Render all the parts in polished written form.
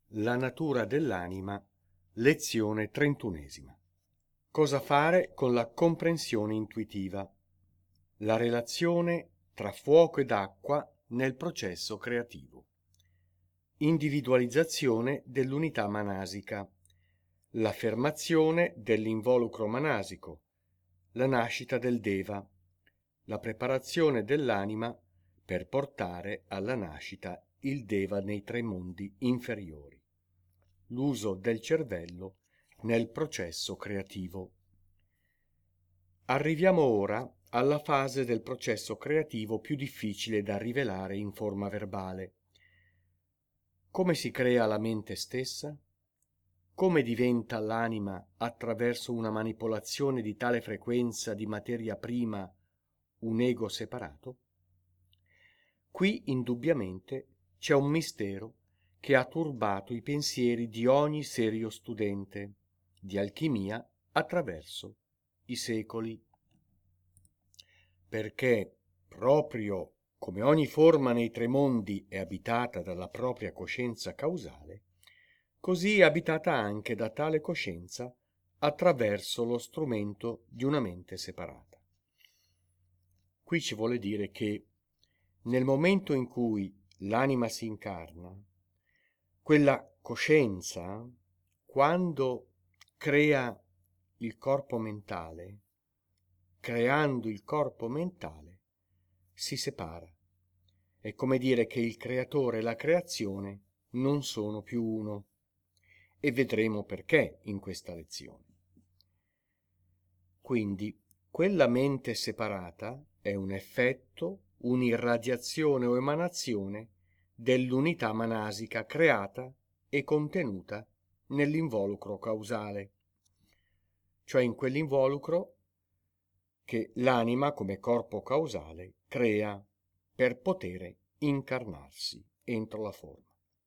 La natura dell'anima, lezione 31. Cosa fare con la comprensione intuitiva? La relazione tra fuoco ed acqua nel processo creativo. Individualizzazione dell'unità manasica. L'affermazione dell'involucro manasico. La nascita del Deva. La preparazione dell'anima per portare alla nascita il Deva nei tre mondi inferiori. L'uso del cervello nel processo creativo. Arriviamo ora alla fase del processo creativo più difficile da rivelare in forma verbale. Come si crea la mente stessa? Come diventa l'anima attraverso una manipolazione di tale frequenza di materia prima un ego separato? Qui indubbiamente c'è un mistero che ha turbato i pensieri di ogni serio studente di alchimia attraverso i secoli. Perché proprio come ogni forma nei tre mondi è abitata dalla propria coscienza causale, così è abitata anche da tale coscienza attraverso lo strumento di una mente separata. Qui ci vuole dire che nel momento in cui l'anima si incarna, quella coscienza, quando crea il corpo mentale, creando il corpo mentale, si separa. È come dire che il creatore e la creazione non sono più uno. E vedremo perché in questa lezione. Quindi, quella mente separata è un effetto, un'irradiazione o emanazione dell'unità manasica creata e contenuta nell'involucro causale, cioè in quell'involucro che l'anima come corpo causale crea per poter incarnarsi entro la forma.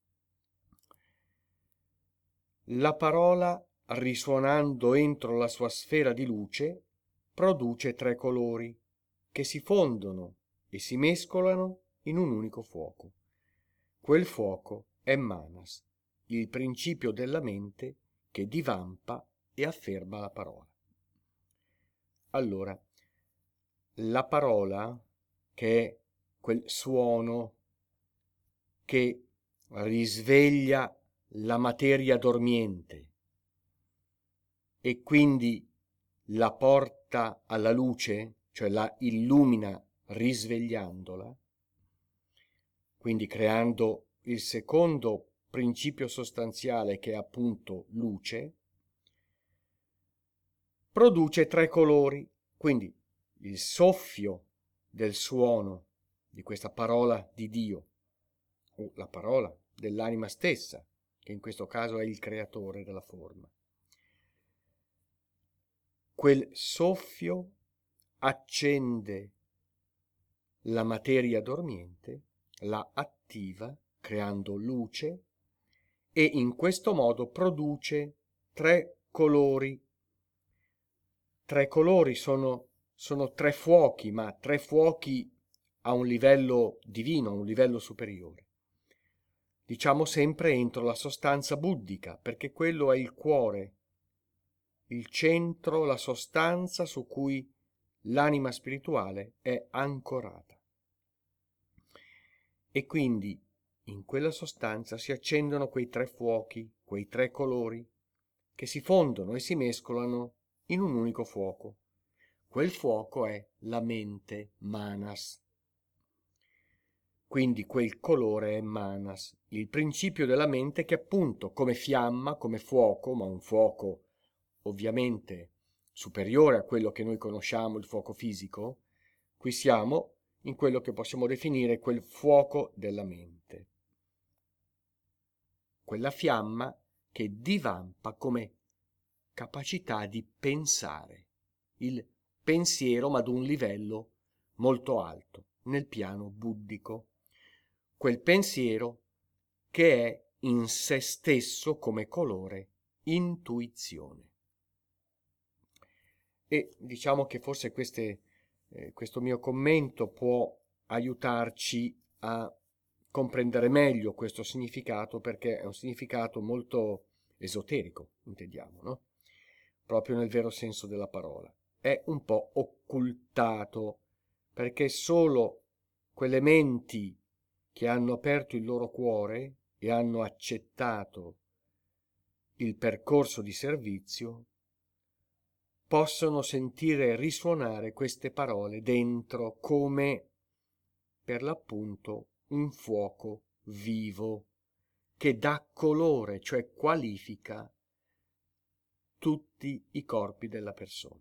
La parola, risuonando entro la sua sfera di luce, produce tre colori che si fondono e si mescolano in un unico fuoco. Quel fuoco è Manas, il principio della mente che divampa e afferma la parola. Allora, la parola, che è quel suono che risveglia la materia dormiente e quindi la porta alla luce, cioè la illumina risvegliandola, quindi creando il secondo principio sostanziale che è appunto luce, produce tre colori, quindi il soffio del suono di questa parola di Dio, o la parola dell'anima stessa, che in questo caso è il creatore della forma. Quel soffio accende la materia dormiente, la attiva, creando luce, e in questo modo produce tre colori. Tre colori sono tre fuochi, ma tre fuochi a un livello divino, a un livello superiore. Diciamo sempre entro la sostanza buddhica, perché quello è il cuore, il centro, la sostanza su cui l'anima spirituale è ancorata. E quindi in quella sostanza si accendono quei tre fuochi, quei tre colori, che si fondono e si mescolano in un unico fuoco. Quel fuoco è la mente, Manas. Quindi quel colore è Manas, il principio della mente che appunto come fiamma, come fuoco, ma un fuoco ovviamente superiore a quello che noi conosciamo, il fuoco fisico, qui siamo in quello che possiamo definire quel fuoco della mente. Quella fiamma che divampa come capacità di pensare, il pensiero ma ad un livello molto alto, nel piano buddico. Quel pensiero che è in se stesso come colore intuizione. E diciamo che forse questo mio commento può aiutarci a comprendere meglio questo significato, perché è un significato molto esoterico, intendiamo, no? Proprio nel vero senso della parola. È un po' occultato, perché solo quelle menti che hanno aperto il loro cuore e hanno accettato il percorso di servizio possono sentire risuonare queste parole dentro come, per l'appunto, un fuoco vivo che dà colore, cioè qualifica tutti i corpi della persona.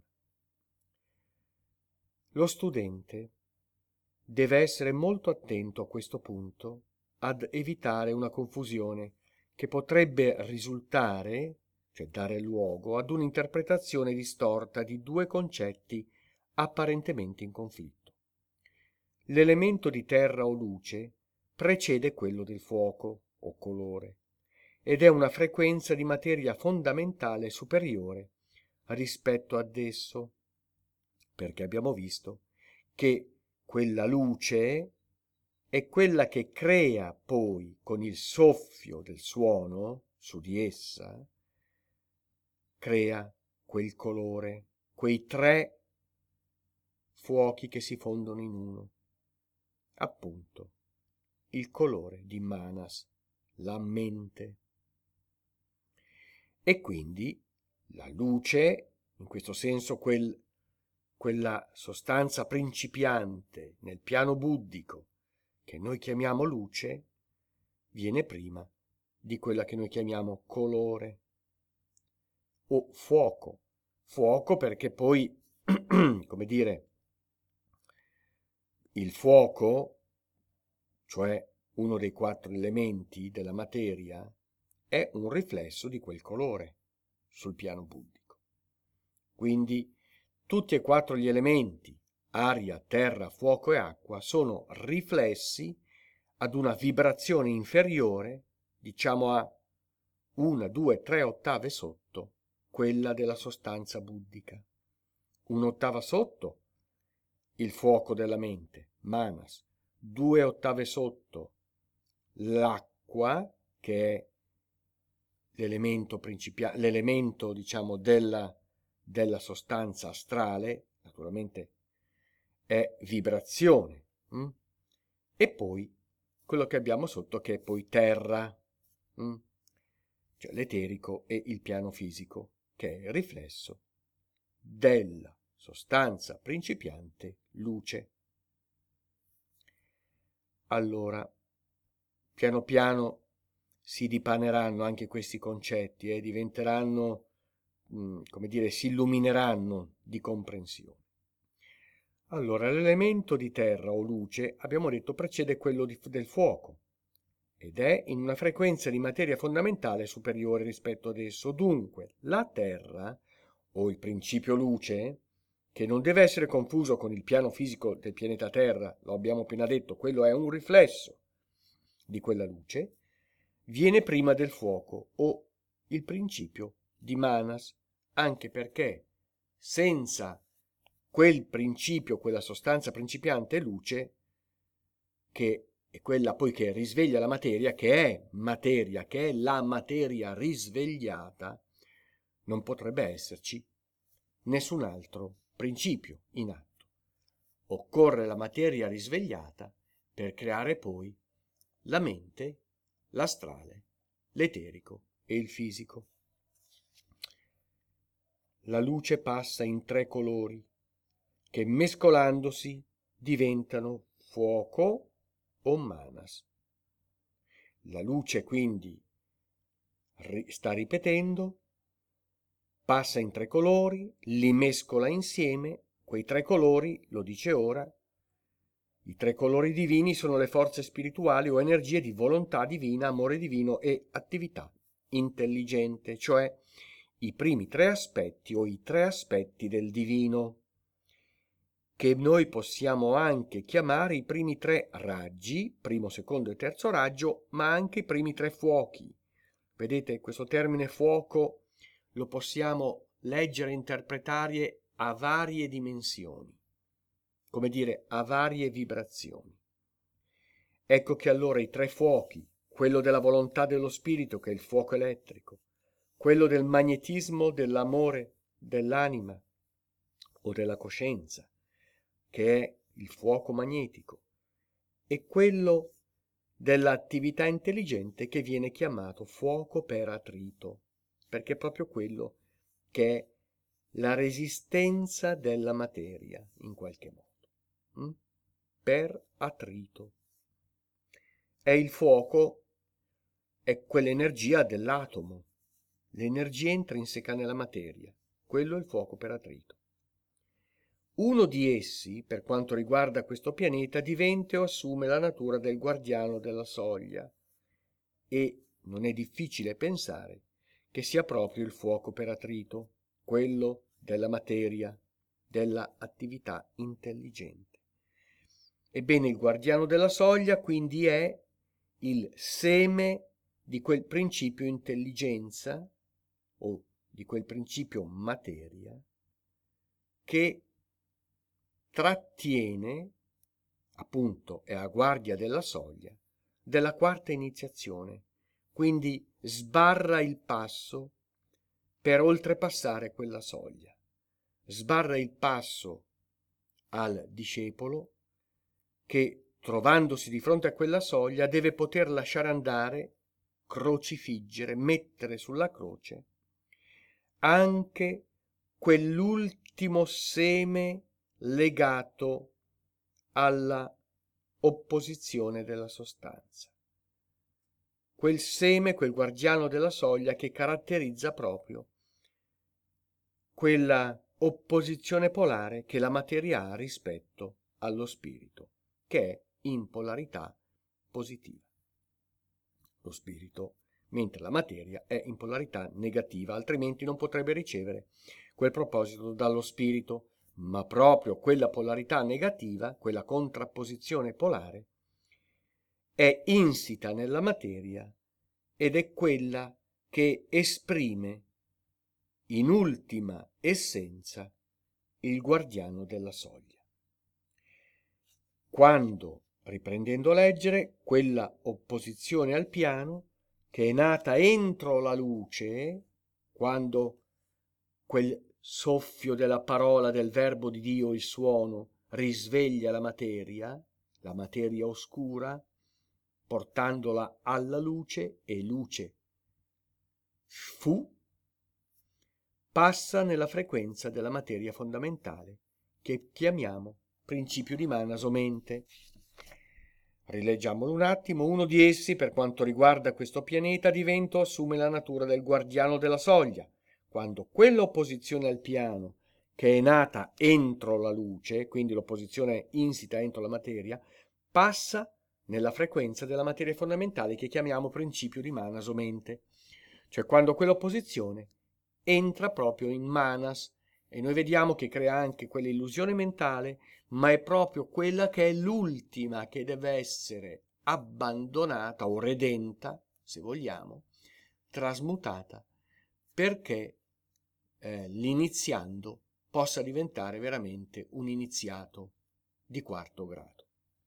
Lo studente deve essere molto attento a questo punto ad evitare una confusione che potrebbe risultare, cioè dare luogo, ad un'interpretazione distorta di due concetti apparentemente in conflitto. L'elemento di terra o luce precede quello del fuoco o colore ed è una frequenza di materia fondamentale superiore rispetto ad esso, perché abbiamo visto che quella luce è quella che crea poi con il soffio del suono su di essa, crea quel colore, quei tre fuochi che si fondono in uno. Appunto, il colore di Manas, la mente. E quindi la luce, in questo senso quella sostanza principiante nel piano buddhico che noi chiamiamo luce, viene prima di quella che noi chiamiamo colore o fuoco. Fuoco perché poi, come dire, il fuoco, cioè uno dei quattro elementi della materia, è un riflesso di quel colore sul piano buddhico. Quindi tutti e quattro gli elementi, aria, terra, fuoco e acqua, sono riflessi ad una vibrazione inferiore, diciamo a 1, 2, 3 ottave sotto quella della sostanza buddhica. Un'ottava sotto il fuoco della mente, manas, 2 ottave sotto l'acqua, che è l'elemento principale, l'elemento diciamo della sostanza astrale, naturalmente è vibrazione, e poi quello che abbiamo sotto che è poi terra, cioè l'eterico e il piano fisico, che è il riflesso della sostanza principiante luce. Allora, piano piano si dipaneranno anche questi concetti e diventeranno, come dire, si illumineranno di comprensione. Allora, l'elemento di terra o luce, abbiamo detto, precede quello del fuoco ed è in una frequenza di materia fondamentale superiore rispetto ad esso. Dunque, la terra o il principio luce, che non deve essere confuso con il piano fisico del pianeta Terra, lo abbiamo appena detto, quello è un riflesso di quella luce, viene prima del fuoco o il principio di Manas, anche perché senza quel principio, quella sostanza principiante luce, che è quella poi che risveglia la materia, che è la materia risvegliata, non potrebbe esserci nessun altro principio in atto. Occorre la materia risvegliata per creare poi la mente, l'astrale, l'eterico e il fisico. La luce passa in tre colori che mescolandosi diventano fuoco o manas. La luce quindi sta ripetendo, passa in tre colori, li mescola insieme, quei tre colori, lo dice ora, i tre colori divini sono le forze spirituali o energie di volontà divina, amore divino e attività intelligente, cioè i primi tre aspetti o i tre aspetti del divino, che noi possiamo anche chiamare i primi tre raggi, primo, secondo e terzo raggio, ma anche i primi tre fuochi. Vedete, questo termine fuoco lo possiamo leggere e interpretare a varie dimensioni, come dire, a varie vibrazioni. Ecco che allora i tre fuochi, quello della volontà dello spirito, che è il fuoco elettrico, quello del magnetismo dell'amore dell'anima o della coscienza, che è il fuoco magnetico, e quello dell'attività intelligente che viene chiamato fuoco per attrito, perché è proprio quello che è la resistenza della materia, in qualche modo, per attrito. È il fuoco, è quell'energia dell'atomo, l'energia intrinseca nella materia, quello è il fuoco per attrito. Uno di essi, per quanto riguarda questo pianeta, diventa o assume la natura del guardiano della soglia, e non è difficile pensare che sia proprio il fuoco per attrito, quello della materia, della attività intelligente. Ebbene, il guardiano della soglia quindi è il seme di quel principio intelligenza o di quel principio materia che trattiene, appunto, è a guardia della soglia della quarta iniziazione, quindi sbarra il passo per oltrepassare quella soglia, sbarra il passo al discepolo che, trovandosi di fronte a quella soglia, deve poter lasciare andare, crocifiggere, mettere sulla croce anche quell'ultimo seme legato alla opposizione della sostanza. Quel seme, quel guardiano della soglia che caratterizza proprio quella opposizione polare che la materia ha rispetto allo spirito, che è in polarità positiva. Lo spirito, mentre la materia è in polarità negativa, altrimenti non potrebbe ricevere quel proposito dallo spirito, ma proprio quella polarità negativa, quella contrapposizione polare, è insita nella materia ed è quella che esprime in ultima essenza il guardiano della soglia. Quando, riprendendo a leggere, quella opposizione al piano, che è nata entro la luce, quando quel soffio della parola del verbo di Dio, il suono, risveglia la materia oscura, portandola alla luce, e luce fu, passa nella frequenza della materia fondamentale, che chiamiamo principio di manas o mente. Rileggiamolo un attimo. Uno di essi, per quanto riguarda questo pianeta, diventa o assume la natura del guardiano della soglia, quando quell'opposizione al piano, che è nata entro la luce, quindi l'opposizione insita entro la materia, passa nella frequenza della materia fondamentale che chiamiamo principio di manas o mente, cioè quando quell'opposizione entra proprio in manas, e noi vediamo che crea anche quell'illusione mentale, ma è proprio quella che è l'ultima che deve essere abbandonata o redenta, se vogliamo, trasmutata, perché l'iniziando possa diventare veramente un iniziato di quarto grado.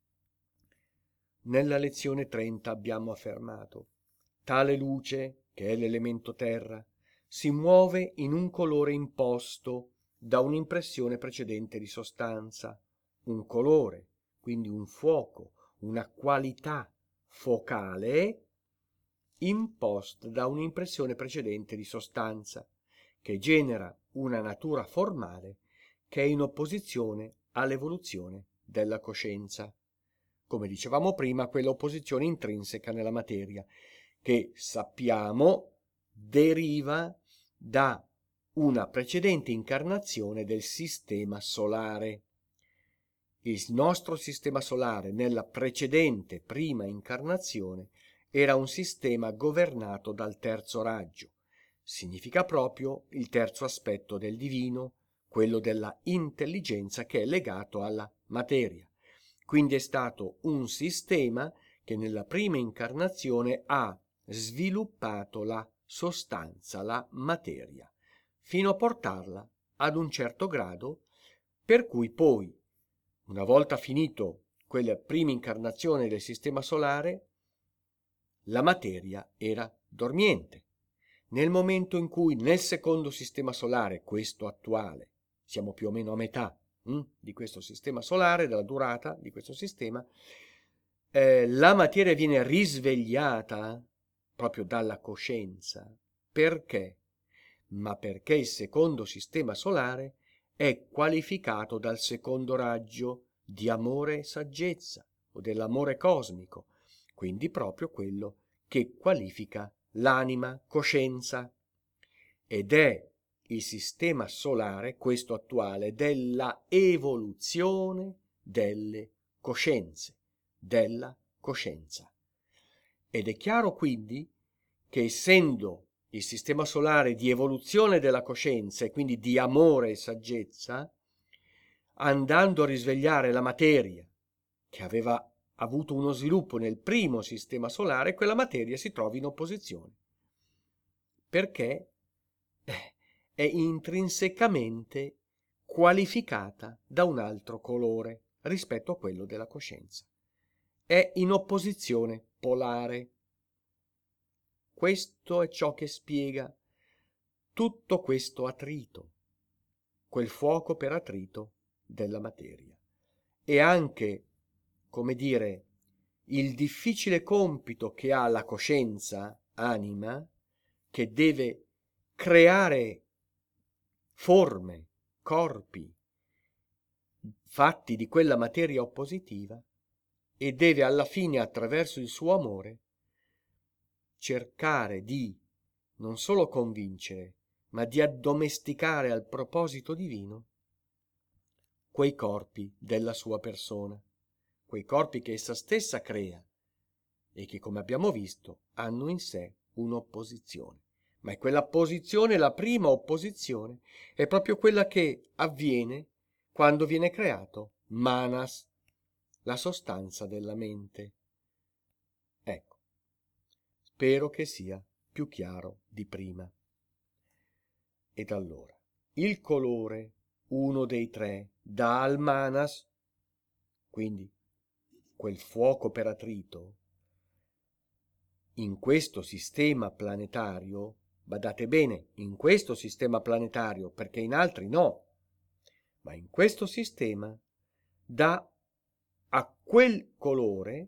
Nella lezione 30 abbiamo affermato: tale luce, che è l'elemento terra, si muove in un colore imposto da un'impressione precedente di sostanza, un colore, quindi un fuoco, una qualità focale imposta da un'impressione precedente di sostanza, che genera una natura formale che è in opposizione all'evoluzione della coscienza. Come dicevamo prima, quell'opposizione intrinseca nella materia, che sappiamo deriva da una precedente incarnazione del sistema solare. Il nostro sistema solare nella precedente prima incarnazione era un sistema governato dal terzo raggio. Significa proprio il terzo aspetto del divino, quello della intelligenza, che è legato alla materia. Quindi è stato un sistema che nella prima incarnazione ha sviluppato la sostanza, la materia, fino a portarla ad un certo grado, per cui poi, una volta finito quella prima incarnazione del sistema solare, la materia era dormiente. Nel momento in cui nel secondo sistema solare, questo attuale, siamo più o meno a metà di questo sistema solare, della durata di questo sistema, la materia viene risvegliata proprio dalla coscienza. Perché? Ma perché il secondo sistema solare è qualificato dal secondo raggio di amore e saggezza, o dell'amore cosmico, quindi proprio quello che qualifica l'anima, coscienza, ed è il sistema solare, questo attuale, della evoluzione delle coscienze, della coscienza. Ed è chiaro quindi che essendo il sistema solare di evoluzione della coscienza e quindi di amore e saggezza, andando a risvegliare la materia che aveva avuto uno sviluppo nel primo sistema solare, quella materia si trova in opposizione, perché è intrinsecamente qualificata da un altro colore rispetto a quello della coscienza. È in opposizione polare. Questo è ciò che spiega tutto questo attrito, quel fuoco per attrito della materia. E anche, come dire, il difficile compito che ha la coscienza, anima, che deve creare forme, corpi, fatti di quella materia oppositiva, e deve alla fine, attraverso il suo amore, cercare di non solo convincere, ma di addomesticare al proposito divino quei corpi della sua persona, quei corpi che essa stessa crea e che, come abbiamo visto, hanno in sé un'opposizione. Ma è quella opposizione, la prima opposizione, è proprio quella che avviene quando viene creato manas, la sostanza della mente. Ecco, spero che sia più chiaro di prima. Ed allora, il colore, uno dei tre, dà al manas, quindi quel fuoco per attrito, in questo sistema planetario, badate bene, in questo sistema planetario, perché in altri no, ma in questo sistema dà a quel colore,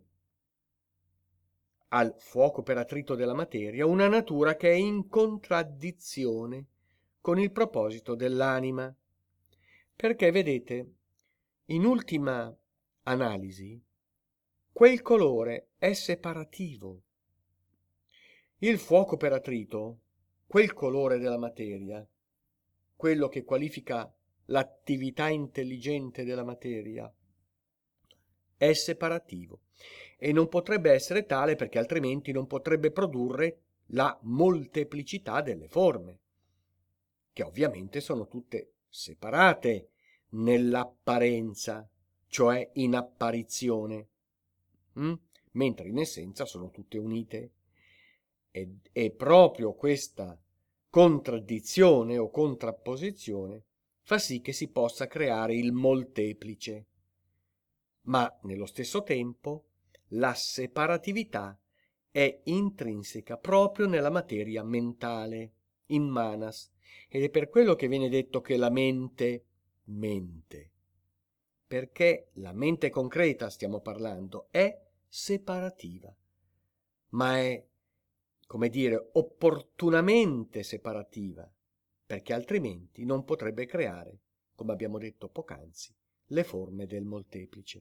al fuoco per attrito della materia, una natura che è in contraddizione con il proposito dell'anima. Perché, vedete, in ultima analisi, quel colore è separativo. Il fuoco per attrito, quel colore della materia, quello che qualifica l'attività intelligente della materia, è separativo e non potrebbe essere tale perché altrimenti non potrebbe produrre la molteplicità delle forme, che ovviamente sono tutte separate nell'apparenza, cioè in apparizione, mentre in essenza sono tutte unite. E proprio questa contraddizione o contrapposizione fa sì che si possa creare il molteplice, ma nello stesso tempo la separatività è intrinseca proprio nella materia mentale, in manas, ed è per quello che viene detto che la mente mente, perché la mente concreta, stiamo parlando, è separativa, ma è, come dire, opportunamente separativa, perché altrimenti non potrebbe creare, come abbiamo detto poc'anzi, le forme del molteplice.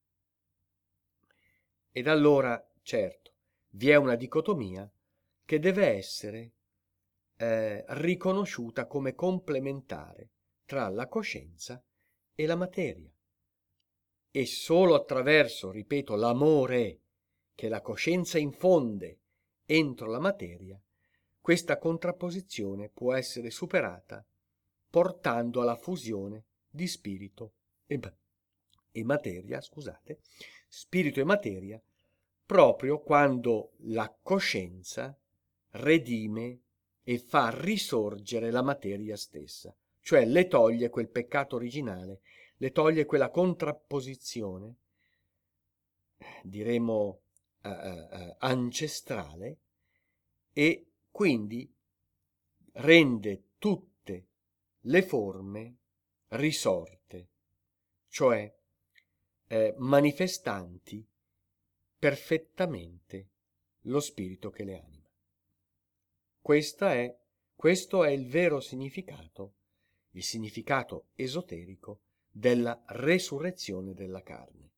Ed allora, certo, vi è una dicotomia che deve essere riconosciuta come complementare tra la coscienza e la materia. E solo attraverso, ripeto, l'amore che la coscienza infonde entro la materia, questa contrapposizione può essere superata portando alla fusione di spirito e materia, scusate, spirito e materia, proprio quando la coscienza redime e fa risorgere la materia stessa, cioè le toglie quel peccato originale, le toglie quella contrapposizione diremo ancestrale, e quindi rende tutte le forme risorte, cioè manifestanti perfettamente lo spirito che le anima. Questo è il vero significato, il significato esoterico della resurrezione della carne.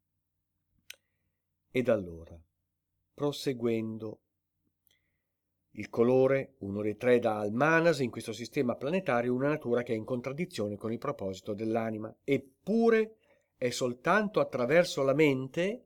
Ed allora, proseguendo, il colore, uno dei tre dà al Manas in questo sistema planetario una natura che è in contraddizione con il proposito dell'anima, eppure è soltanto attraverso la mente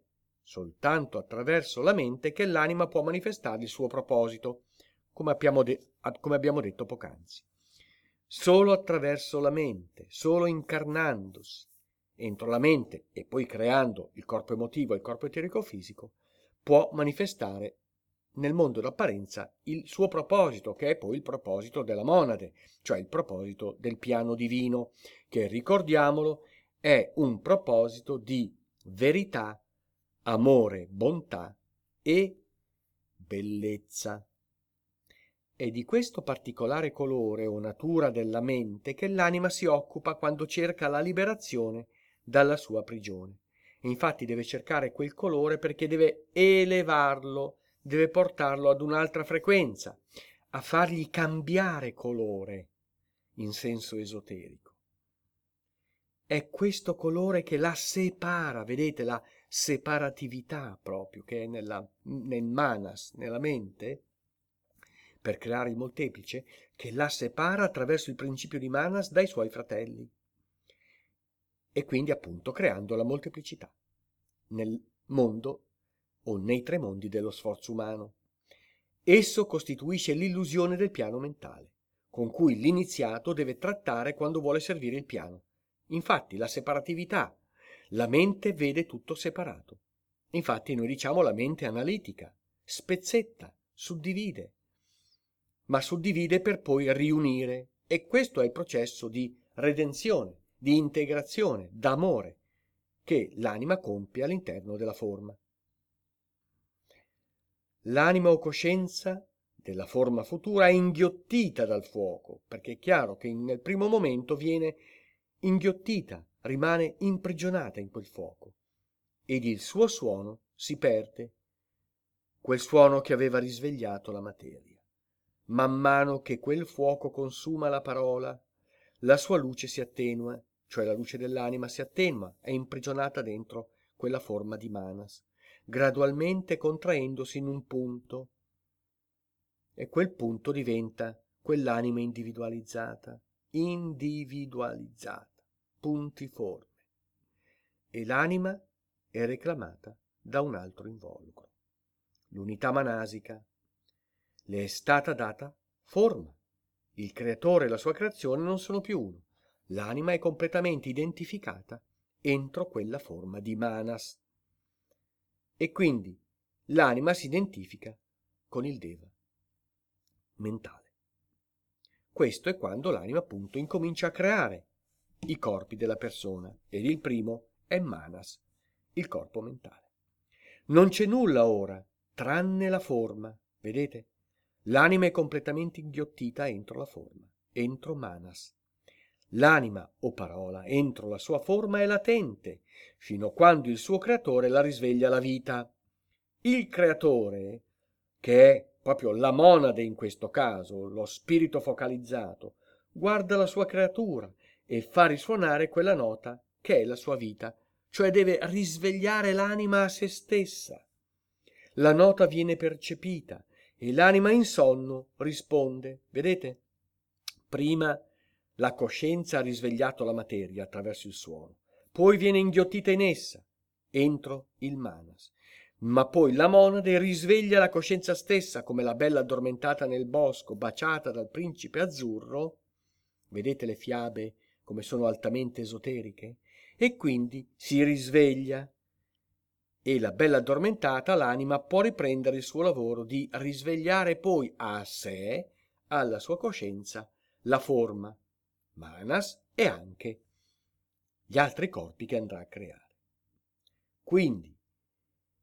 che l'anima può manifestare il suo proposito, come abbiamo detto poc'anzi. Solo attraverso la mente, solo incarnandosi entro la mente e poi creando il corpo emotivo e il corpo eterico-fisico, può manifestare nel mondo d'apparenza il suo proposito, che è poi il proposito della monade, cioè il proposito del piano divino, che, ricordiamolo, è un proposito di verità, amore, bontà e bellezza. È di questo particolare colore o natura della mente che l'anima si occupa quando cerca la liberazione dalla sua prigione. E infatti deve cercare quel colore perché deve elevarlo, deve portarlo ad un'altra frequenza, a fargli cambiare colore in senso esoterico. È questo colore che la separa, vedete la separatività proprio che è nel manas, nella mente, per creare il molteplice, che la separa attraverso il principio di manas dai suoi fratelli. E quindi appunto creando la molteplicità nel mondo o nei tre mondi dello sforzo umano. Esso costituisce l'illusione del piano mentale, con cui l'iniziato deve trattare quando vuole servire il piano. Infatti la separatività, la mente vede tutto separato. Infatti noi diciamo la mente analitica, spezzetta, suddivide, ma suddivide per poi riunire, e questo è il processo di redenzione, di integrazione, d'amore, che l'anima compie all'interno della forma. L'anima o coscienza della forma futura è inghiottita dal fuoco, perché è chiaro che nel primo momento viene inghiottita, rimane imprigionata in quel fuoco, ed il suo suono si perde, quel suono che aveva risvegliato la materia. Man mano che quel fuoco consuma la parola, la sua luce si attenua, cioè la luce dell'anima si attenua, è imprigionata dentro quella forma di manas, gradualmente contraendosi in un punto, e quel punto diventa quell'anima individualizzata, puntiforme, e l'anima è reclamata da un altro involucro. L'unità manasica le è stata data forma. Il creatore e la sua creazione non sono più uno. L'anima è completamente identificata entro quella forma di manas. E quindi l'anima si identifica con il Deva mentale. Questo è quando l'anima appunto incomincia a creare i corpi della persona, ed il primo è manas, il corpo mentale. Non c'è nulla ora tranne la forma, vedete? L'anima è completamente inghiottita entro la forma, entro manas. L'anima o parola entro la sua forma è latente, fino a quando il suo creatore la risveglia alla vita. Il creatore, che è proprio la monade in questo caso, lo spirito focalizzato, guarda la sua creatura e fa risuonare quella nota che è la sua vita, cioè deve risvegliare l'anima a se stessa. La nota viene percepita e l'anima in sonno risponde. Vedete? Prima la coscienza ha risvegliato la materia attraverso il suono, poi viene inghiottita in essa, entro il manas. Ma poi la monade risveglia la coscienza stessa come la bella addormentata nel bosco, baciata dal principe azzurro. Vedete le fiabe come sono altamente esoteriche? E quindi si risveglia. E la bella addormentata, l'anima, può riprendere il suo lavoro di risvegliare poi a sé, alla sua coscienza, la forma, manas, e anche gli altri corpi che andrà a creare. Quindi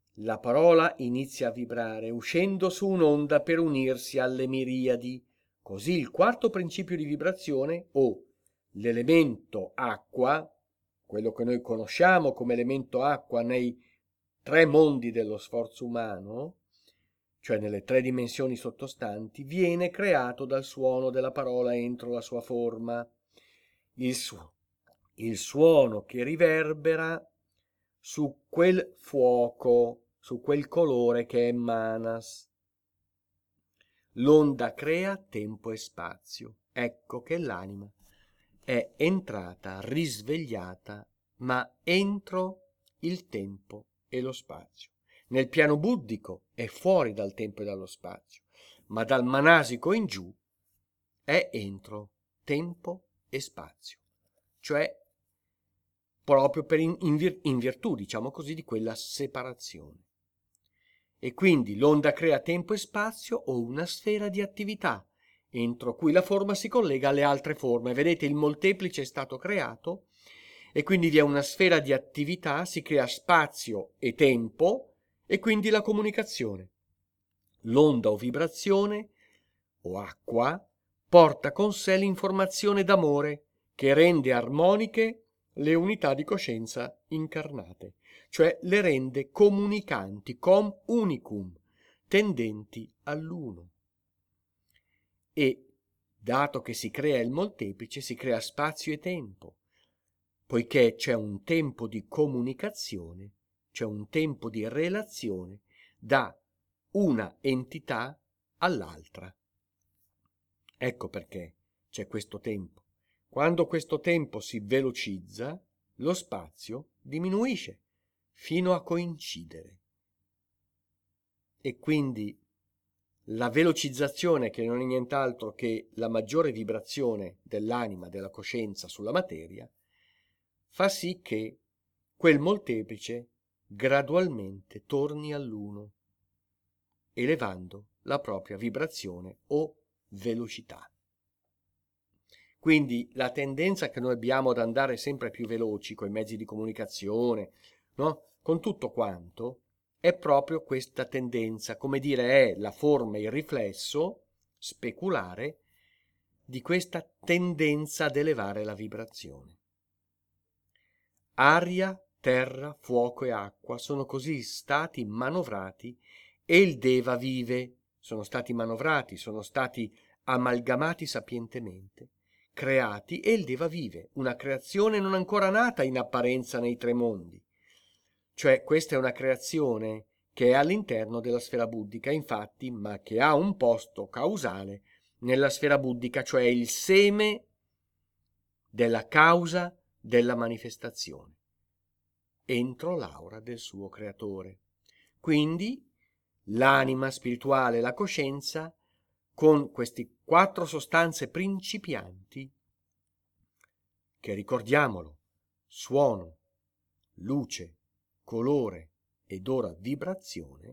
la parola inizia a vibrare, uscendo su un'onda per unirsi alle miriadi. Così il quarto principio di vibrazione, o l'elemento acqua, quello che noi conosciamo come elemento acqua nei tre mondi dello sforzo umano, cioè nelle tre dimensioni sottostanti, viene creato dal suono della parola entro la sua forma. Il suono che riverbera su quel fuoco, su quel colore che è manas. L'onda crea tempo e spazio. Ecco che l'anima è entrata, risvegliata, ma entro il tempo e lo spazio. Nel piano buddico è fuori dal tempo e dallo spazio, ma dal manasico in giù è entro tempo e spazio, cioè proprio in virtù, diciamo così, di quella separazione. E quindi l'onda crea tempo e spazio o una sfera di attività, entro cui la forma si collega alle altre forme. Vedete, il molteplice è stato creato e quindi vi è una sfera di attività, si crea spazio e tempo e quindi la comunicazione. L'onda o vibrazione o acqua porta con sé l'informazione d'amore che rende armoniche le unità di coscienza incarnate, cioè le rende comunicanti, com unicum, tendenti all'uno. E dato che si crea il molteplice, si crea spazio e tempo, poiché c'è un tempo di comunicazione, c'è un tempo di relazione da una entità all'altra. Ecco perché c'è questo tempo. Quando questo tempo si velocizza, lo spazio diminuisce fino a coincidere. E quindi la velocizzazione, che non è nient'altro che la maggiore vibrazione dell'anima, della coscienza sulla materia, fa sì che quel molteplice gradualmente torni all'uno, elevando la propria vibrazione o velocità. Quindi la tendenza che noi abbiamo ad andare sempre più veloci con i mezzi di comunicazione, no? Con tutto quanto, è proprio questa tendenza, come dire, è la forma, il riflesso speculare di questa tendenza ad elevare la vibrazione. Aria, terra, fuoco e acqua sono così stati manovrati e il Deva vive, sono stati manovrati, sono stati amalgamati sapientemente, creati e il Deva vive, una creazione non ancora nata in apparenza nei tre mondi. Cioè questa è una creazione che è all'interno della sfera buddica, infatti, ma che ha un posto causale nella sfera buddica, cioè il seme della causa della manifestazione, entro l'aura del suo creatore. Quindi l'anima spirituale, la coscienza, con queste quattro sostanze principianti, che ricordiamolo, suono, luce, colore ed ora vibrazione,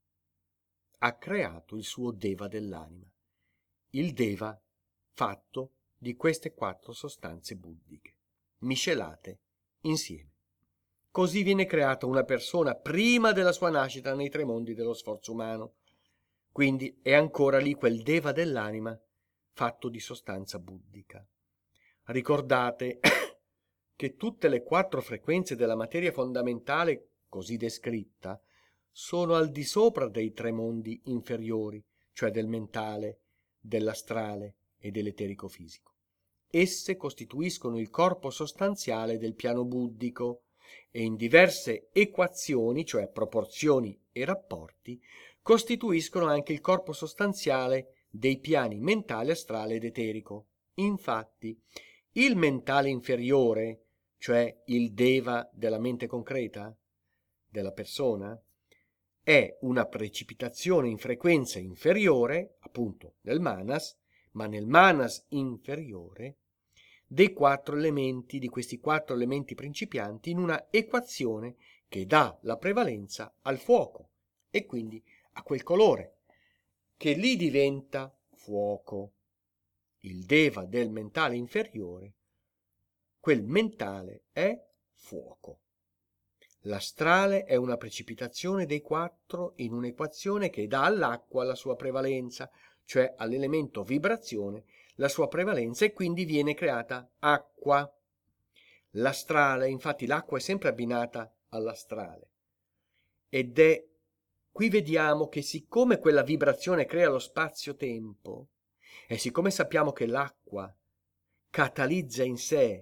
ha creato il suo Deva dell'anima, il Deva fatto di queste quattro sostanze buddiche, miscelate insieme. Così viene creata una persona prima della sua nascita nei tre mondi dello sforzo umano. Quindi è ancora lì quel Deva dell'anima fatto di sostanza buddica. Ricordate che tutte le quattro frequenze della materia fondamentale così descritta sono al di sopra dei tre mondi inferiori, cioè del mentale, dell'astrale e dell'eterico fisico. Esse costituiscono il corpo sostanziale del piano buddico e in diverse equazioni, cioè proporzioni e rapporti, costituiscono anche il corpo sostanziale dei piani mentale, astrale ed eterico. Infatti, il mentale inferiore, cioè il Deva della mente concreta, della persona, è una precipitazione in frequenza inferiore, appunto nel manas, ma nel manas inferiore, dei quattro elementi, di questi quattro elementi principianti, in una equazione che dà la prevalenza al fuoco e quindi a quel colore, che lì diventa fuoco. Il Deva del mentale inferiore, quel mentale è fuoco. L'astrale è una precipitazione dei quattro in un'equazione che dà all'acqua la sua prevalenza, cioè all'elemento vibrazione la sua prevalenza, e quindi viene creata acqua. L'astrale, infatti l'acqua è sempre abbinata all'astrale, ed è qui vediamo che siccome quella vibrazione crea lo spazio-tempo, e siccome sappiamo che l'acqua catalizza in sé,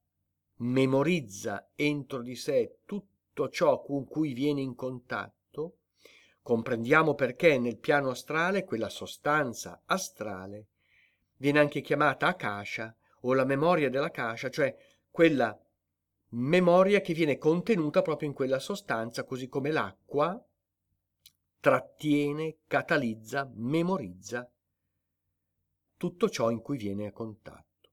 memorizza entro di sé tutto ciò con cui viene in contatto, comprendiamo perché nel piano astrale quella sostanza astrale viene anche chiamata akasha, o la memoria dell'akasha, cioè quella memoria che viene contenuta proprio in quella sostanza, così come l'acqua trattiene, catalizza, memorizza tutto ciò in cui viene a contatto,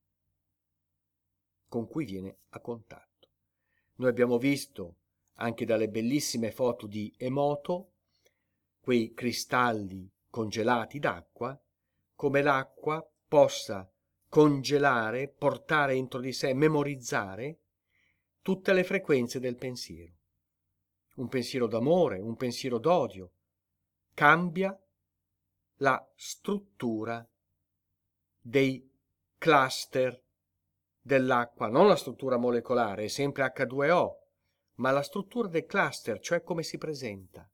con cui viene a contatto. Noi abbiamo visto anche dalle bellissime foto di Emoto quei cristalli congelati d'acqua, come l'acqua possa congelare, portare entro di sé, memorizzare tutte le frequenze del pensiero. Un pensiero d'amore, un pensiero d'odio, cambia la struttura dei cluster dell'acqua, non la struttura molecolare, è sempre H2O, ma la struttura del cluster, cioè come si presenta.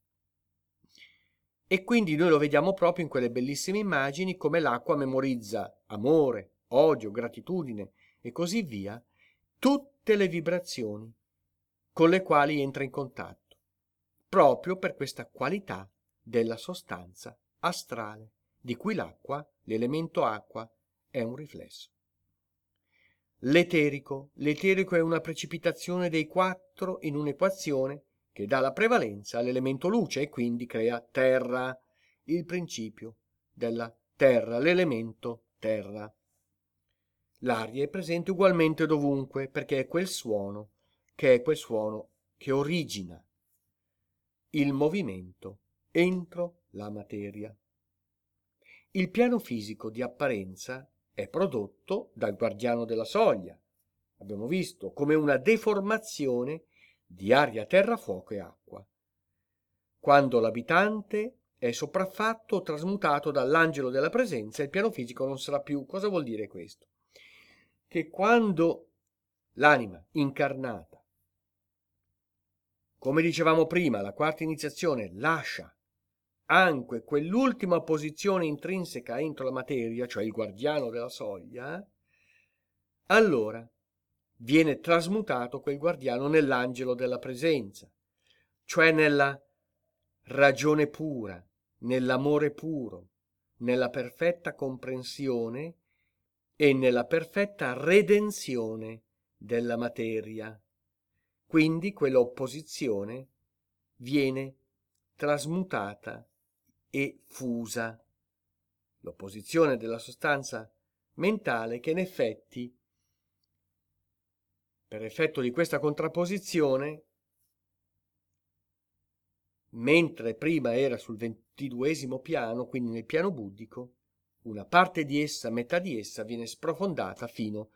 E quindi noi lo vediamo proprio in quelle bellissime immagini, come l'acqua memorizza amore, odio, gratitudine e così via, tutte le vibrazioni con le quali entra in contatto, proprio per questa qualità della sostanza astrale, di cui l'acqua, l'elemento acqua, è un riflesso. L'eterico è una precipitazione dei quattro in un'equazione che dà la prevalenza all'elemento luce e quindi crea terra, il principio della terra, l'elemento terra. L'aria è presente ugualmente dovunque perché è quel suono che origina il movimento entro la materia. Il piano fisico di apparenza è prodotto dal guardiano della soglia, abbiamo visto, come una deformazione di aria, terra, fuoco e acqua. Quando l'abitante è sopraffatto o trasmutato dall'angelo della presenza, il piano fisico non sarà più. Cosa vuol dire questo? Che quando l'anima incarnata, come dicevamo prima, la quarta iniziazione, lascia anche quell'ultima posizione intrinseca entro la materia, cioè il guardiano della soglia, allora viene trasmutato quel guardiano nell'angelo della presenza, cioè nella ragione pura, nell'amore puro, nella perfetta comprensione e nella perfetta redenzione della materia. Quindi quell'opposizione viene trasmutata e fusa. L'opposizione della sostanza mentale che in effetti, per effetto di questa contrapposizione, mentre prima era sul 22° piano, quindi nel piano buddhico, una parte di essa, metà di essa, viene sprofondata fino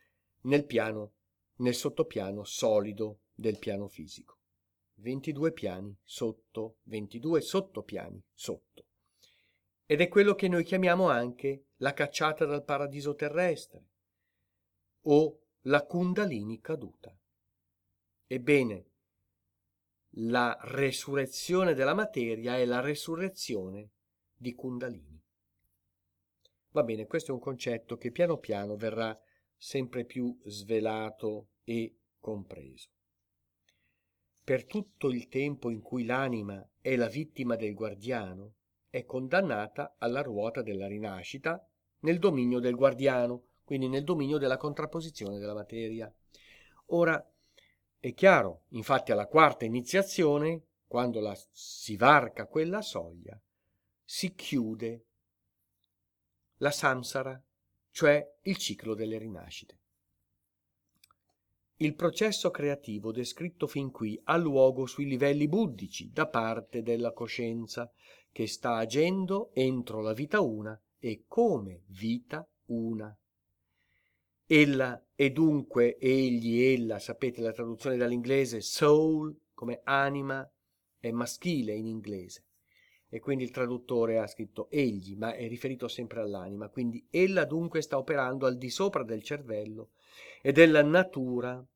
nel sottopiano solido del piano fisico. 22 piani sotto, 22 sottopiani sotto. Ed è quello che noi chiamiamo anche la cacciata dal paradiso terrestre o la Kundalini caduta. Ebbene, la resurrezione della materia è la resurrezione di Kundalini. Va bene, questo è un concetto che piano piano verrà sempre più svelato e compreso. Per tutto il tempo in cui l'anima è la vittima del guardiano, è condannata alla ruota della rinascita nel dominio del guardiano, quindi nel dominio della contrapposizione della materia. Ora, è chiaro, infatti alla quarta iniziazione, quando si varca quella soglia, si chiude la samsara, cioè il ciclo delle rinascite. Il processo creativo descritto fin qui ha luogo sui livelli buddici da parte della coscienza che sta agendo entro la vita una e come vita una. Ella e dunque egli, ella, sapete la traduzione dall'inglese soul, come anima è maschile in inglese. E quindi il traduttore ha scritto egli, ma è riferito sempre all'anima. Quindi ella dunque sta operando al di sopra del cervello e della natura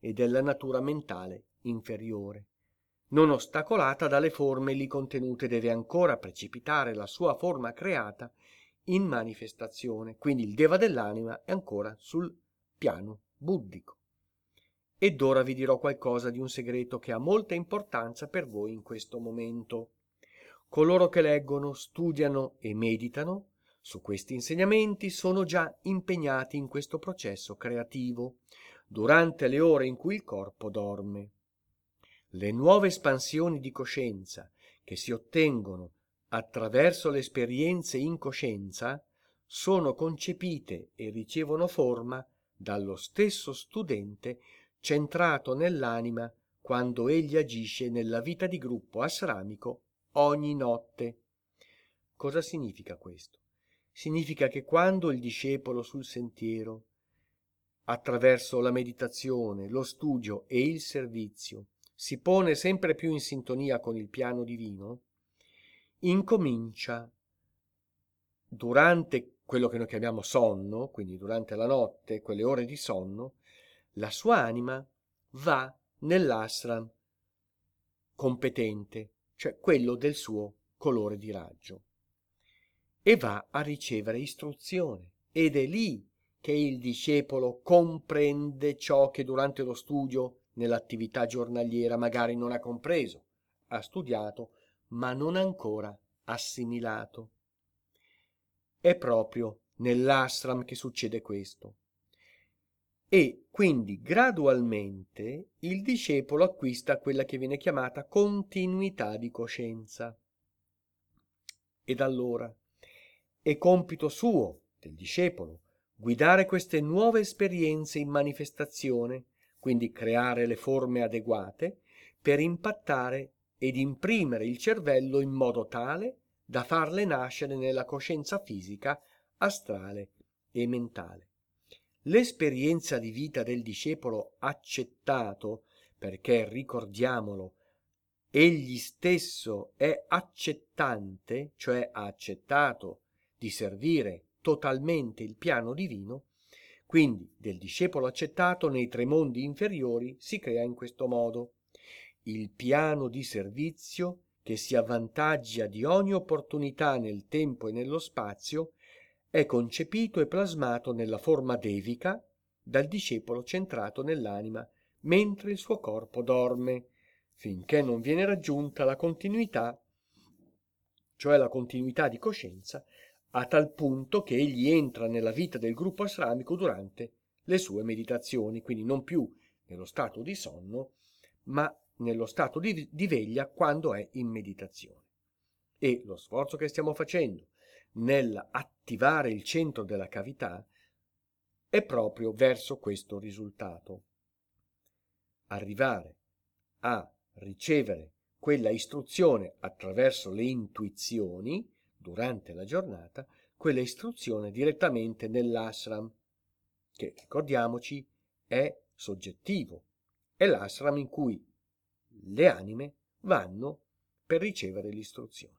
mentale inferiore. Non ostacolata dalle forme lì contenute, deve ancora precipitare la sua forma creata in manifestazione. Quindi il Deva dell'anima è ancora sul piano buddhico. Ed ora vi dirò qualcosa di un segreto che ha molta importanza per voi in questo momento. Coloro che leggono, studiano e meditano su questi insegnamenti sono già impegnati in questo processo creativo durante le ore in cui il corpo dorme. Le nuove espansioni di coscienza che si ottengono attraverso le esperienze in coscienza sono concepite e ricevono forma dallo stesso studente centrato nell'anima quando egli agisce nella vita di gruppo asramico ogni notte. Cosa significa questo? Significa che quando il discepolo sul sentiero, attraverso la meditazione, lo studio e il servizio, si pone sempre più in sintonia con il piano divino, incomincia durante quello che noi chiamiamo sonno, quindi durante la notte, quelle ore di sonno, la sua anima va nell'ashram competente, cioè quello del suo colore di raggio, e va a ricevere istruzione. Ed è lì che il discepolo comprende ciò che durante lo studio, nell'attività giornaliera, magari non ha compreso, ha studiato, ma non ancora assimilato. È proprio nell'ashram che succede questo. E quindi gradualmente il discepolo acquista quella che viene chiamata continuità di coscienza. Ed allora è compito suo, del discepolo, guidare queste nuove esperienze in manifestazione, quindi creare le forme adeguate per impattare ed imprimere il cervello in modo tale da farle nascere nella coscienza fisica, astrale e mentale. L'esperienza di vita del discepolo accettato, perché ricordiamolo, egli stesso è accettante, cioè ha accettato di servire totalmente il piano divino, quindi del discepolo accettato nei tre mondi inferiori si crea in questo modo il piano di servizio che si avvantaggia di ogni opportunità nel tempo e nello spazio, è concepito e plasmato nella forma devica dal discepolo centrato nell'anima mentre il suo corpo dorme, finché non viene raggiunta la continuità, cioè la continuità di coscienza, a tal punto che egli entra nella vita del gruppo asramico durante le sue meditazioni, quindi non più nello stato di sonno, ma nello stato di veglia quando è in meditazione. E lo sforzo che stiamo facendo nell'attivare il centro della cavità è proprio verso questo risultato. Arrivare a ricevere quella istruzione attraverso le intuizioni durante la giornata, quella istruzione direttamente nell'ashram, che ricordiamoci è soggettivo, è l'ashram in cui le anime vanno per ricevere l'istruzione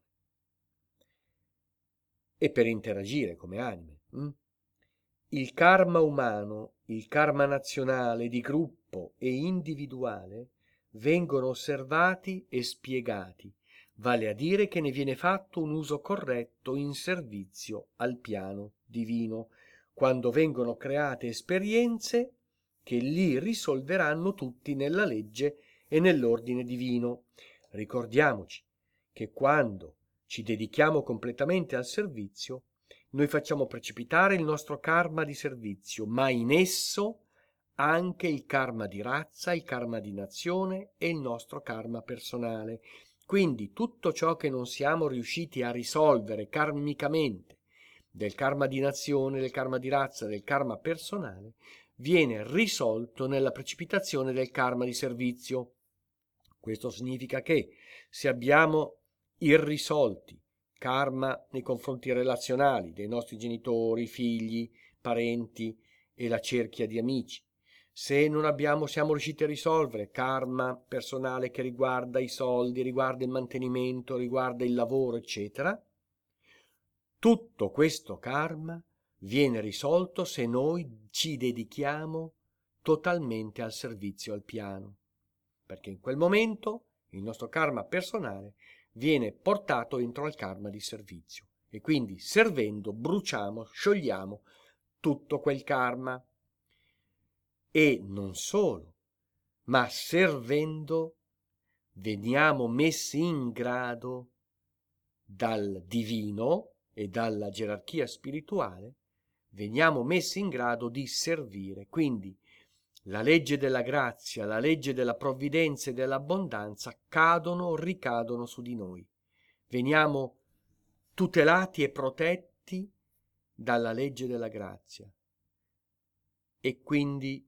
e per interagire come anime. Il karma umano, il karma nazionale, di gruppo e individuale vengono osservati e spiegati, vale a dire che ne viene fatto un uso corretto in servizio al piano divino, quando vengono create esperienze che li risolveranno tutti nella legge e nell'ordine divino. Ricordiamoci che quando ci dedichiamo completamente al servizio, noi facciamo precipitare il nostro karma di servizio, ma in esso anche il karma di razza, il karma di nazione e il nostro karma personale. Quindi tutto ciò che non siamo riusciti a risolvere karmicamente, del karma di nazione, del karma di razza, del karma personale, viene risolto nella precipitazione del karma di servizio. Questo significa che se abbiamo irrisolti karma nei confronti relazionali dei nostri genitori, figli, parenti e la cerchia di amici, Se non siamo riusciti a risolvere karma personale che riguarda i soldi, riguarda il mantenimento, riguarda il lavoro, eccetera, tutto questo karma viene risolto se noi ci dedichiamo totalmente al servizio al piano, perché in quel momento il nostro karma personale viene portato entro al karma di servizio e quindi servendo bruciamo, sciogliamo tutto quel karma. E non solo, ma servendo veniamo messi in grado dal divino e dalla gerarchia spirituale, veniamo messi in grado di servire. Quindi la legge della grazia, la legge della provvidenza e dell'abbondanza ricadono su di noi. Veniamo tutelati e protetti dalla legge della grazia. E quindi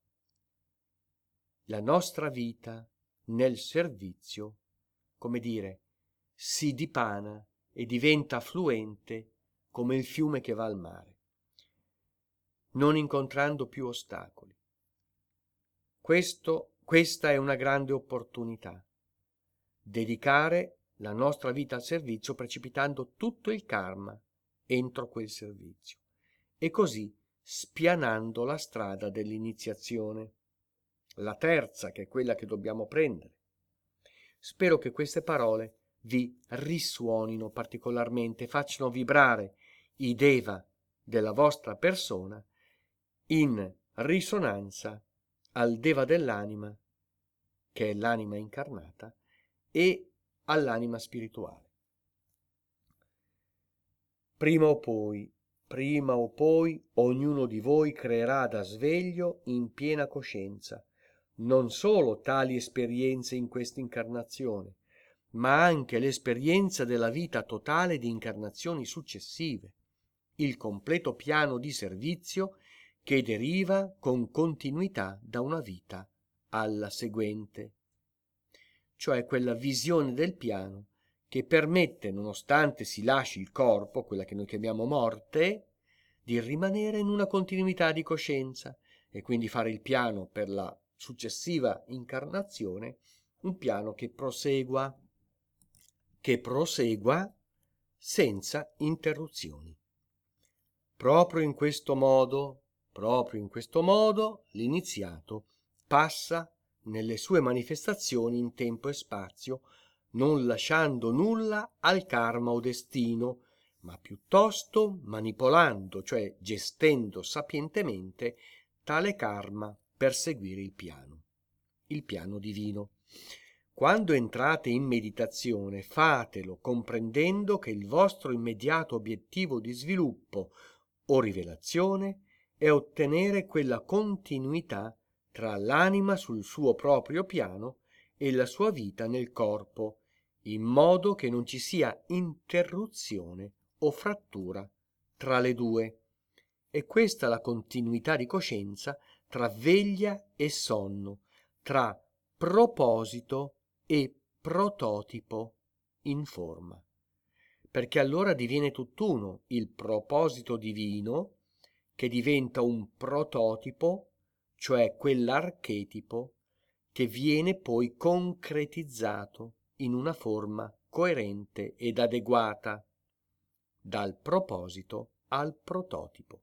la nostra vita nel servizio, come dire, si dipana e diventa fluente come il fiume che va al mare, non incontrando più ostacoli. Questa è una grande opportunità, dedicare la nostra vita al servizio precipitando tutto il karma entro quel servizio e così spianando la strada dell'iniziazione. La terza, che è quella che dobbiamo prendere. Spero che queste parole vi risuonino particolarmente, facciano vibrare i deva della vostra persona in risonanza al deva dell'anima, che è l'anima incarnata, e all'anima spirituale. Prima o poi, ognuno di voi creerà da sveglio in piena coscienza non solo tali esperienze in questa incarnazione, ma anche l'esperienza della vita totale di incarnazioni successive, il completo piano di servizio che deriva con continuità da una vita alla seguente, cioè quella visione del piano che permette, nonostante si lasci il corpo, quella che noi chiamiamo morte, di rimanere in una continuità di coscienza e quindi fare il piano per la successiva incarnazione, un piano che prosegua senza interruzioni. Proprio in questo modo, l'iniziato passa nelle sue manifestazioni in tempo e spazio, non lasciando nulla al karma o destino, ma piuttosto manipolando, cioè gestendo sapientemente tale karma per seguire il piano divino. Quando entrate in meditazione, fatelo comprendendo che il vostro immediato obiettivo di sviluppo o rivelazione è ottenere quella continuità tra l'anima sul suo proprio piano e la sua vita nel corpo, in modo che non ci sia interruzione o frattura tra le due. E questa è la continuità di coscienza tra veglia e sonno, tra proposito e prototipo in forma. Perché allora diviene tutt'uno il proposito divino, che diventa un prototipo, cioè quell'archetipo che viene poi concretizzato in una forma coerente ed adeguata, dal proposito al prototipo.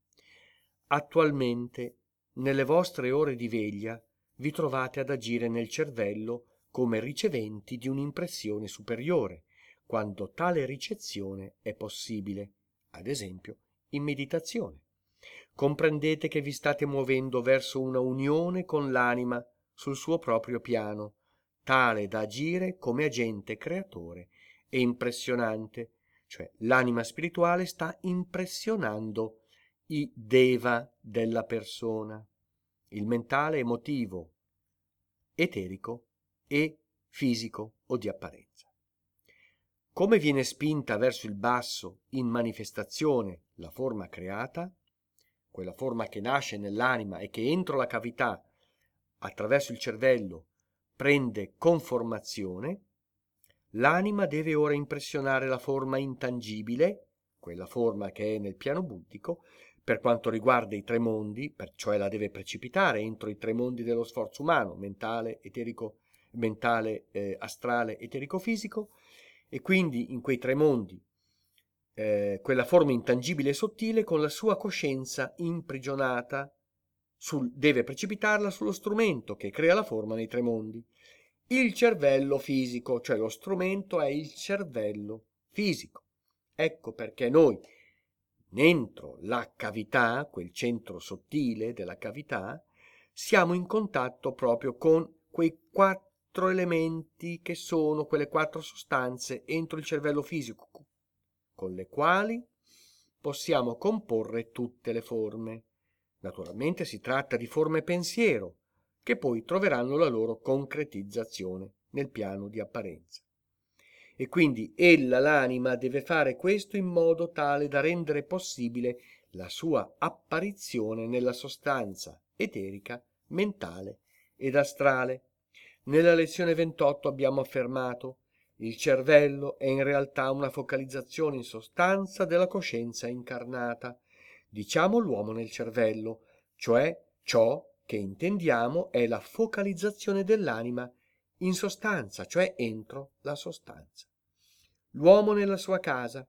Attualmente, nelle vostre ore di veglia, vi trovate ad agire nel cervello come riceventi di un'impressione superiore, quando tale ricezione è possibile, ad esempio in meditazione. Comprendete che vi state muovendo verso una unione con l'anima sul suo proprio piano, tale da agire come agente creatore e impressionante, cioè l'anima spirituale sta impressionando i deva della persona, il mentale, emotivo, eterico e fisico o di apparenza. Come viene spinta verso il basso in manifestazione la forma creata, quella forma che nasce nell'anima e che entro la cavità, attraverso il cervello, prende conformazione, l'anima deve ora impressionare la forma intangibile, quella forma che è nel piano buddhico, per quanto riguarda i tre mondi, cioè la deve precipitare entro i tre mondi dello sforzo umano, mentale, eterico, astrale, eterico-fisico, e quindi in quei tre mondi quella forma intangibile e sottile con la sua coscienza imprigionata deve precipitarla sullo strumento che crea la forma nei tre mondi. Il cervello fisico, cioè lo strumento è il cervello fisico. Ecco perché noi, dentro la cavità, quel centro sottile della cavità, siamo in contatto proprio con quei quattro elementi che sono quelle quattro sostanze entro il cervello fisico, con le quali possiamo comporre tutte le forme. Naturalmente si tratta di forme pensiero, che poi troveranno la loro concretizzazione nel piano di apparenza. E quindi l'anima, deve fare questo in modo tale da rendere possibile la sua apparizione nella sostanza eterica, mentale ed astrale. Nella lezione 28 abbiamo affermato: il cervello è in realtà una focalizzazione in sostanza della coscienza incarnata. Diciamo l'uomo nel cervello, cioè ciò che intendiamo è la focalizzazione dell'anima in sostanza, cioè entro la sostanza. L'uomo nella sua casa.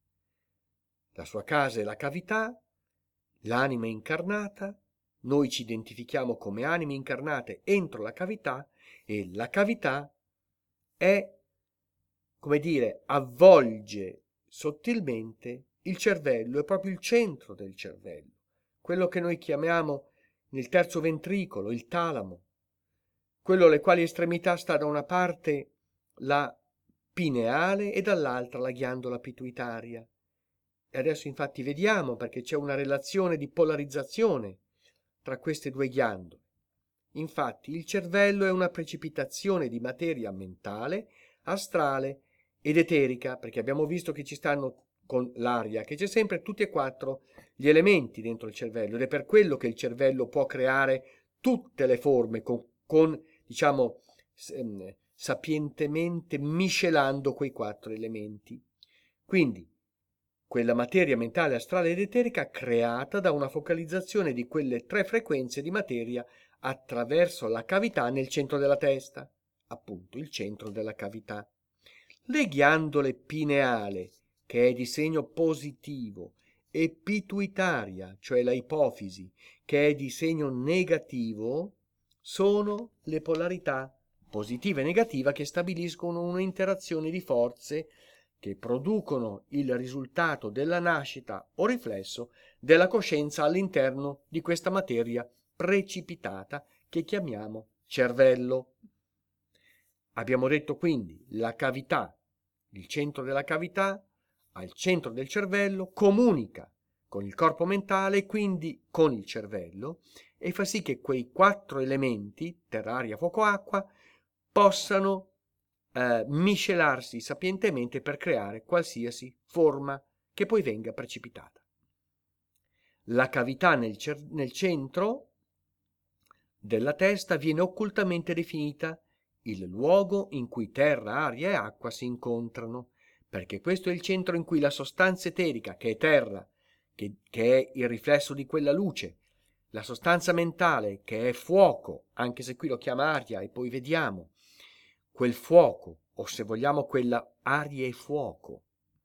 La sua casa è la cavità, l'anima incarnata, noi ci identifichiamo come anime incarnate entro la cavità, e la cavità è, come dire, avvolge sottilmente il cervello, è proprio il centro del cervello, quello che noi chiamiamo nel terzo ventricolo, il talamo, quello alle quali estremità sta da una parte la pineale e dall'altra la ghiandola pituitaria. E adesso infatti vediamo perché c'è una relazione di polarizzazione tra queste due ghiandole. Infatti il cervello è una precipitazione di materia mentale, astrale ed eterica, perché abbiamo visto che ci stanno con l'aria, che c'è sempre tutti e quattro gli elementi dentro il cervello, ed è per quello che il cervello può creare tutte le forme diciamo, sapientemente miscelando quei quattro elementi. Quindi quella materia mentale, astrale ed eterica creata da una focalizzazione di quelle tre frequenze di materia attraverso la cavità nel centro della testa, appunto il centro della cavità. Le ghiandole pineale, che è di segno positivo, e pituitaria, cioè la ipofisi, che è di segno negativo, sono le polarità positiva e negativa che stabiliscono un'interazione di forze che producono il risultato della nascita o riflesso della coscienza all'interno di questa materia precipitata che chiamiamo cervello. Abbiamo detto quindi la cavità, il centro della cavità, al centro del cervello, comunica con il corpo mentale e quindi con il cervello, e fa sì che quei quattro elementi, terra, aria, fuoco, acqua, possano miscelarsi sapientemente per creare qualsiasi forma che poi venga precipitata. La cavità nel centro della testa viene occultamente definita il luogo in cui terra, aria e acqua si incontrano, perché questo è il centro in cui la sostanza eterica, che è terra, che è il riflesso di quella luce, la sostanza mentale, che è fuoco, anche se qui lo chiama aria e poi vediamo, quel fuoco, o se vogliamo quella aria e fuoco,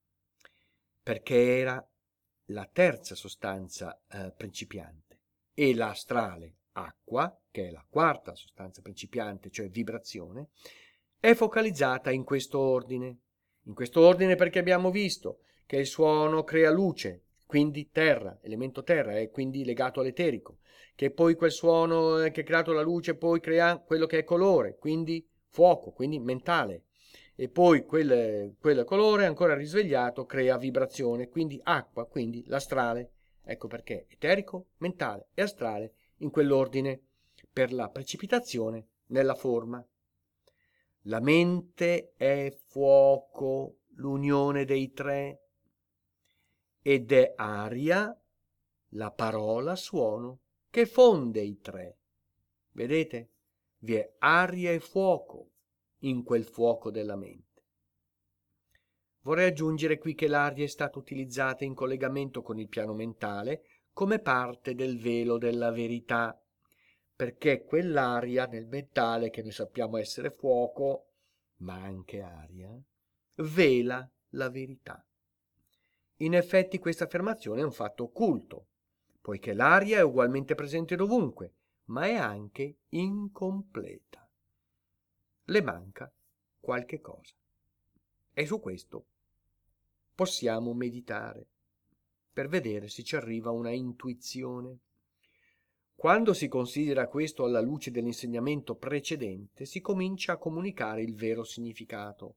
perché era la terza sostanza principiante, e la astrale, acqua, che è la quarta sostanza principiante, cioè vibrazione, è focalizzata in questo ordine. In questo ordine perché abbiamo visto che il suono crea luce, quindi terra, elemento terra, è quindi legato all'eterico, che poi quel suono che ha creato la luce poi crea quello che è colore, quindi fuoco, quindi mentale, e poi quel colore ancora risvegliato crea vibrazione, quindi acqua, quindi l'astrale. Ecco perché eterico, mentale e astrale in quell'ordine, per la precipitazione nella forma. La mente è fuoco, l'unione dei tre, ed è aria, la parola suono, che fonde i tre. Vedete? Vi è aria e fuoco in quel fuoco della mente. Vorrei aggiungere qui che l'aria è stata utilizzata in collegamento con il piano mentale come parte del velo della verità, perché quell'aria nel mentale, che noi sappiamo essere fuoco, ma anche aria, vela la verità. In effetti questa affermazione è un fatto occulto, poiché l'aria è ugualmente presente dovunque, ma è anche incompleta. Le manca qualche cosa. E su questo possiamo meditare per vedere se ci arriva una intuizione. Quando si considera questo alla luce dell'insegnamento precedente, si comincia a comunicare il vero significato.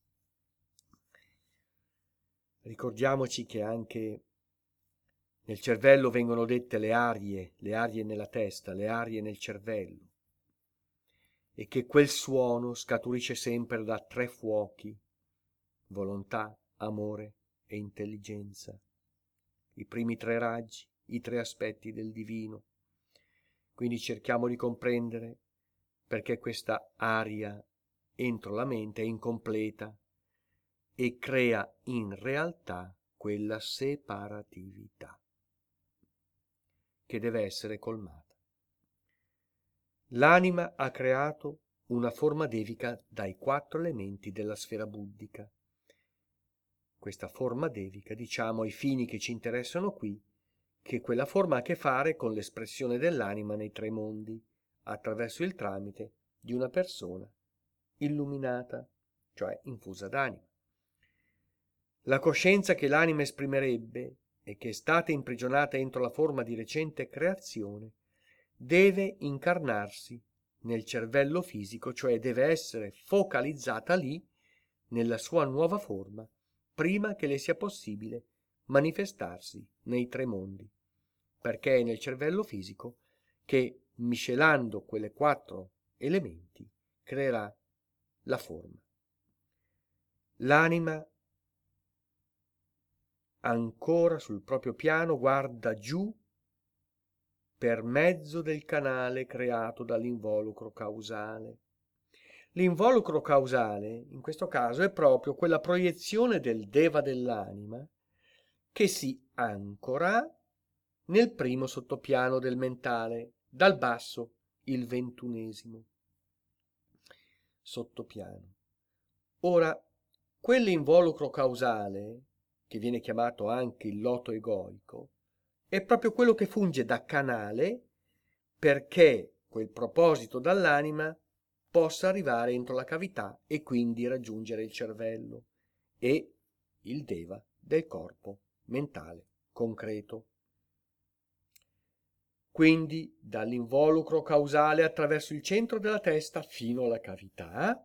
Ricordiamoci che anche nel cervello vengono dette le arie nella testa, le arie nel cervello, e che quel suono scaturisce sempre da 3 fuochi: volontà, amore e intelligenza, i primi 3 raggi, i 3 aspetti del divino. Quindi cerchiamo di comprendere perché questa aria entro la mente è incompleta e crea in realtà quella separatività che deve essere colmata. L'anima ha creato una forma devica dai 4 elementi della sfera buddhica. Questa forma devica, diciamo ai fini che ci interessano qui, che quella forma ha a che fare con l'espressione dell'anima nei 3 mondi, attraverso il tramite di una persona illuminata, cioè infusa d'anima. La coscienza che l'anima esprimerebbe e che è stata imprigionata entro la forma di recente creazione deve incarnarsi nel cervello fisico, cioè deve essere focalizzata lì nella sua nuova forma prima che le sia possibile manifestarsi nei 3 mondi, perché è nel cervello fisico che, miscelando quelle 4 elementi, creerà la forma. L'anima ancora sul proprio piano guarda giù per mezzo del canale creato dall'involucro causale. L'involucro causale, in questo caso, è proprio quella proiezione del Deva dell'anima che si ancora nel primo sottopiano del mentale, dal basso, il 21° sottopiano. Ora, quell'involucro causale, che viene chiamato anche il loto egoico, è proprio quello che funge da canale perché quel proposito dall'anima possa arrivare entro la cavità e quindi raggiungere il cervello e il Deva del corpo mentale concreto. Quindi dall'involucro causale attraverso il centro della testa fino alla cavità,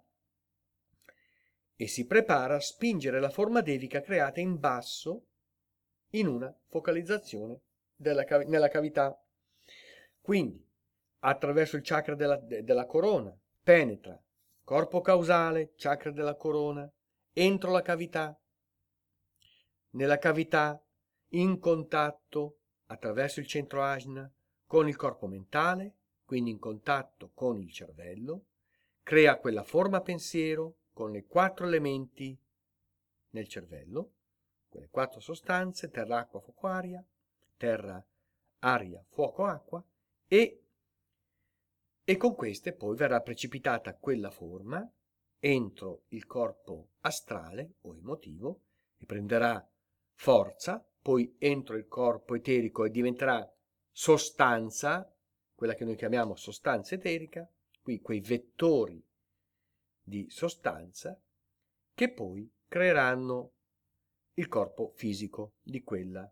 e si prepara a spingere la forma devica creata in basso in una focalizzazione nella cavità. Quindi attraverso il chakra della corona penetra corpo causale, chakra della corona, entro la cavità, nella cavità in contatto attraverso il centro ajna con il corpo mentale, quindi in contatto con il cervello, crea quella forma pensiero con i 4 elementi nel cervello, quelle 4 sostanze: terra, acqua, fuoco, aria, terra, aria, fuoco, acqua, e con queste poi verrà precipitata quella forma entro il corpo astrale o emotivo e prenderà forza, poi entro il corpo eterico e diventerà sostanza, quella che noi chiamiamo sostanza eterica, qui quei vettori di sostanza che poi creeranno il corpo fisico di quella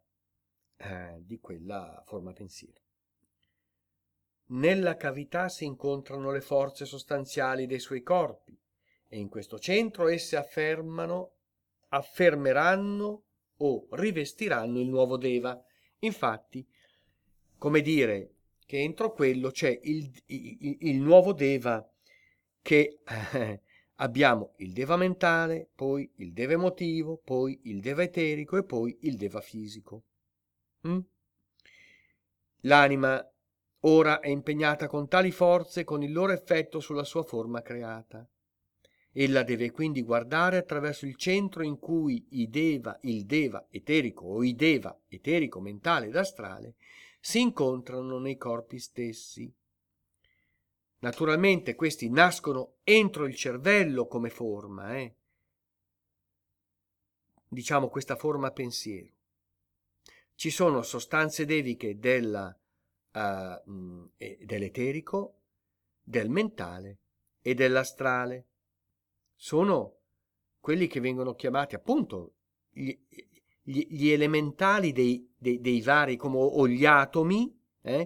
forma pensiero. Nella cavità si incontrano le forze sostanziali dei suoi corpi e in questo centro esse affermeranno o rivestiranno il nuovo Deva. Infatti, come dire che entro quello c'è il nuovo Deva, che abbiamo il Deva mentale, poi il Deva emotivo, poi il Deva eterico e poi il Deva fisico. L'anima ora è impegnata con tali forze con il loro effetto sulla sua forma creata Ella deve quindi guardare attraverso il centro in cui il deva eterico o i deva eterico, mentale ed astrale si incontrano nei corpi stessi. Naturalmente questi nascono entro il cervello come forma, diciamo questa forma pensiero. Ci sono sostanze deviche dell'eterico, del mentale e dell'astrale. Sono quelli che vengono chiamati appunto gli elementali dei vari, come o gli atomi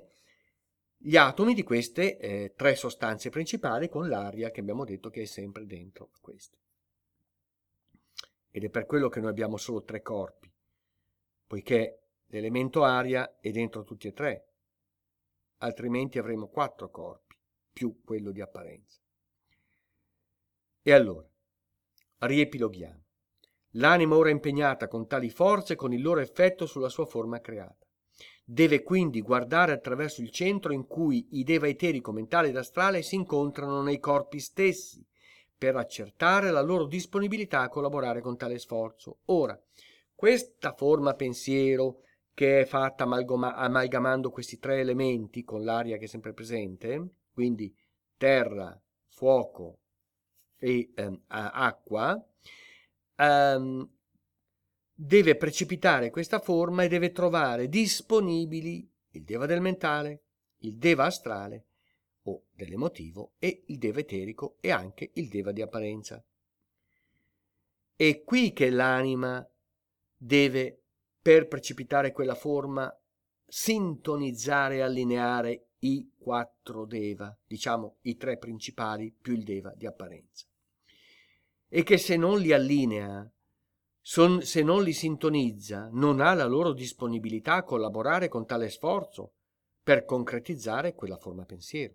di queste tre sostanze principali, con l'aria che abbiamo detto che è sempre dentro queste. Ed è per quello che noi abbiamo solo tre corpi, poiché l'elemento aria è dentro tutti e tre, altrimenti avremo 4 corpi, più quello di apparenza. E allora, riepiloghiamo. L'anima ora è impegnata con tali forze con il loro effetto sulla sua forma creata. Deve quindi guardare attraverso il centro in cui i deva eterico, mentale ed astrale si incontrano nei corpi stessi, per accertare la loro disponibilità a collaborare con tale sforzo. Ora, questa forma pensiero che è fatta amalgamando questi tre elementi con l'aria che è sempre presente, quindi terra, fuoco e acqua, deve precipitare questa forma e deve trovare disponibili il deva del mentale, il deva astrale o dell'emotivo e il deva eterico e anche il deva di apparenza. È qui che l'anima deve, per precipitare quella forma, sintonizzare e allineare i 4 deva, diciamo i 3 principali più il deva di apparenza. E che se non li allinea, se non li sintonizza, non ha la loro disponibilità a collaborare con tale sforzo per concretizzare quella forma pensiero.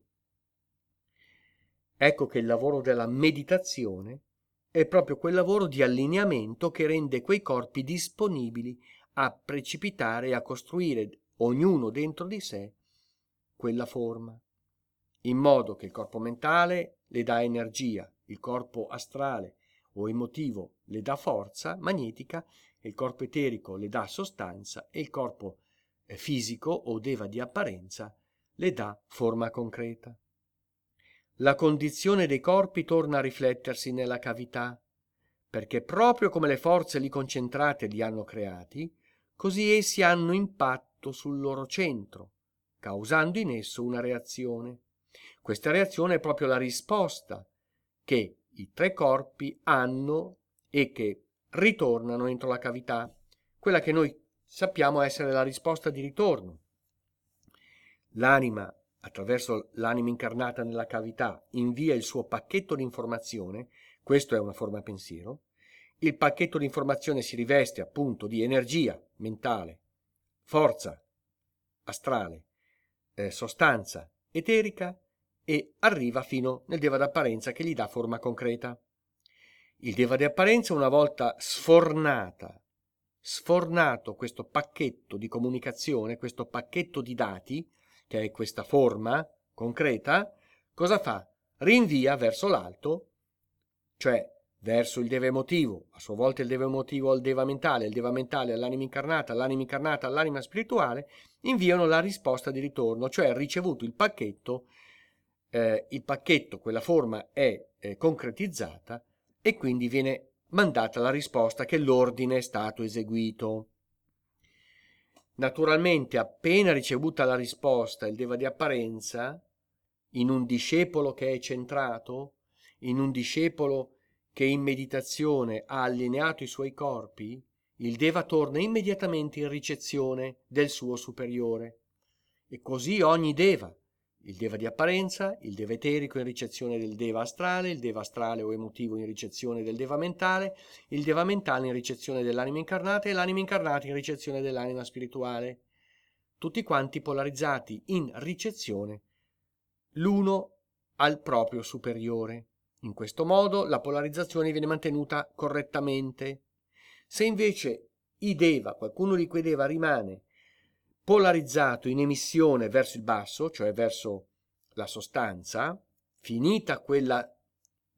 Ecco che il lavoro della meditazione è proprio quel lavoro di allineamento che rende quei corpi disponibili a precipitare e a costruire ognuno dentro di sé quella forma, in modo che il corpo mentale le dà energia, il corpo astrale o emotivo le dà forza magnetica, il corpo eterico le dà sostanza e il corpo fisico o deva di apparenza le dà forma concreta. La condizione dei corpi torna a riflettersi nella cavità, perché proprio come le forze lì concentrate li hanno creati, così essi hanno impatto sul loro centro, causando in esso una reazione. Questa reazione è proprio la risposta che i 3 corpi hanno e che ritornano entro la cavità, quella che noi sappiamo essere la risposta di ritorno. L'anima, attraverso l'anima incarnata nella cavità, invia il suo pacchetto di informazione, questo è una forma pensiero, il pacchetto di informazione si riveste appunto di energia mentale, forza astrale, sostanza eterica e arriva fino nel deva d'apparenza che gli dà forma concreta. Il deva di apparenza, una volta sfornato questo pacchetto di comunicazione, questo pacchetto di dati, che è questa forma concreta, cosa fa? Rinvia verso l'alto, cioè verso il deva emotivo, a sua volta il deva emotivo al deva mentale all'anima incarnata all'anima spirituale, inviano la risposta di ritorno, cioè ricevuto il pacchetto, quella forma è concretizzata e quindi viene mandata la risposta che l'ordine è stato eseguito. Naturalmente, appena ricevuta la risposta, il deva di apparenza, in un discepolo che è centrato, in un discepolo che in meditazione ha allineato i suoi corpi, il deva torna immediatamente in ricezione del suo superiore. E così ogni deva, il deva di apparenza, il deva eterico in ricezione del deva astrale, il deva astrale o emotivo in ricezione del deva mentale, il deva mentale in ricezione dell'anima incarnata e l'anima incarnata in ricezione dell'anima spirituale, tutti quanti polarizzati in ricezione l'uno al proprio superiore. In questo modo la polarizzazione viene mantenuta correttamente. Se invece qualcuno di quei deva rimane polarizzato in emissione verso il basso, cioè verso la sostanza, finita quella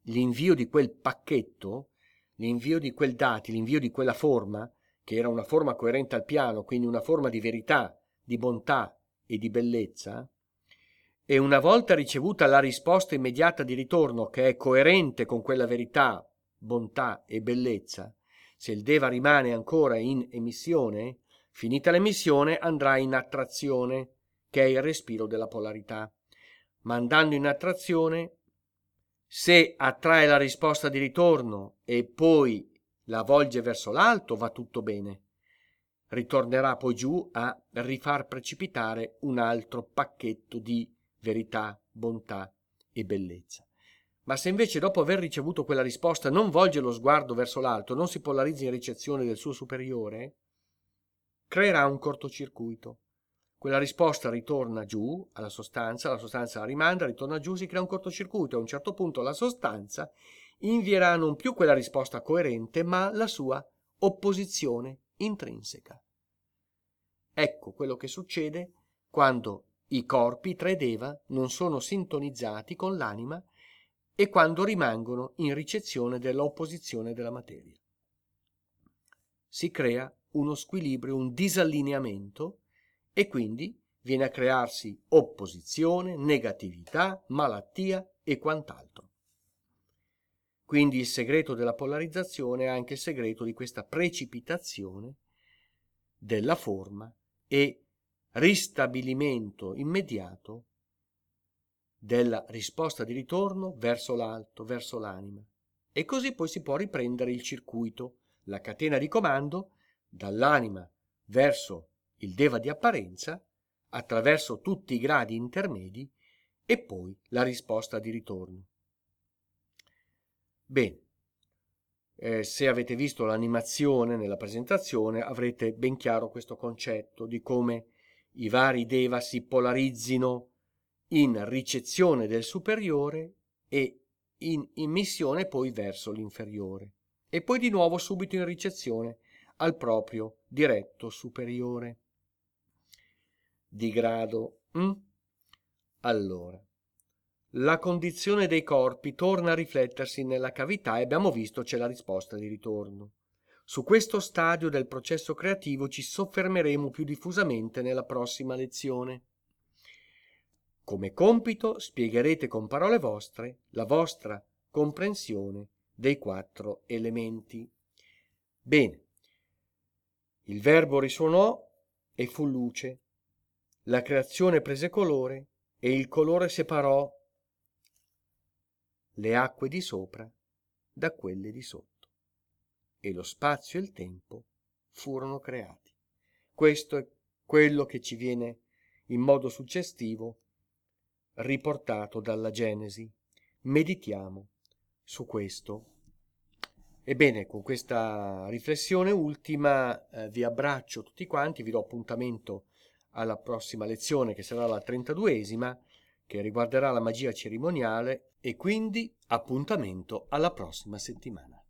l'invio di quel pacchetto, l'invio di quel dati, l'invio di quella forma, che era una forma coerente al piano, quindi una forma di verità, di bontà e di bellezza, e una volta ricevuta la risposta immediata di ritorno che è coerente con quella verità, bontà e bellezza, se il Deva rimane ancora in emissione, finita l'emissione andrà in attrazione, che è il respiro della polarità. Ma andando in attrazione, se attrae la risposta di ritorno e poi la volge verso l'alto, va tutto bene. Ritornerà poi giù a rifar precipitare un altro pacchetto di verità, bontà e bellezza. Ma se invece dopo aver ricevuto quella risposta non volge lo sguardo verso l'alto, non si polarizza in ricezione del suo superiore, creerà un cortocircuito. Quella risposta ritorna giù la sostanza la rimanda, ritorna giù, si crea un cortocircuito. A un certo punto la sostanza invierà non più quella risposta coerente, ma la sua opposizione intrinseca. Ecco quello che succede quando i corpi, i tre Deva, non sono sintonizzati con l'anima e quando rimangono in ricezione dell'opposizione della materia. Si crea uno squilibrio, un disallineamento e quindi viene a crearsi opposizione, negatività, malattia e quant'altro. Quindi il segreto della polarizzazione è anche il segreto di questa precipitazione della forma e ristabilimento immediato della risposta di ritorno verso l'alto, verso l'anima. E così poi si può riprendere il circuito, la catena di comando dall'anima verso il Deva di apparenza, attraverso tutti i gradi intermedi e poi la risposta di ritorno. Bene, se avete visto l'animazione nella presentazione avrete ben chiaro questo concetto di come i vari Deva si polarizzino in ricezione del superiore e in immissione poi verso l'inferiore e poi di nuovo subito in ricezione al proprio diretto superiore di grado. Allora, la condizione dei corpi torna a riflettersi nella cavità e abbiamo visto c'è la risposta di ritorno. Su questo stadio del processo creativo ci soffermeremo più diffusamente nella prossima lezione. Come compito spiegherete con parole vostre la vostra comprensione dei 4 elementi. Bene, il verbo risuonò e fu luce, la creazione prese colore e il colore separò le acque di sopra da quelle di sotto e lo spazio e il tempo furono creati. Questo è quello che ci viene in modo suggestivo riportato dalla Genesi. Meditiamo su questo. Ebbene, con questa riflessione ultima vi abbraccio tutti quanti, vi do appuntamento alla prossima lezione che sarà la 32esima, che riguarderà la magia cerimoniale e quindi appuntamento alla prossima settimana.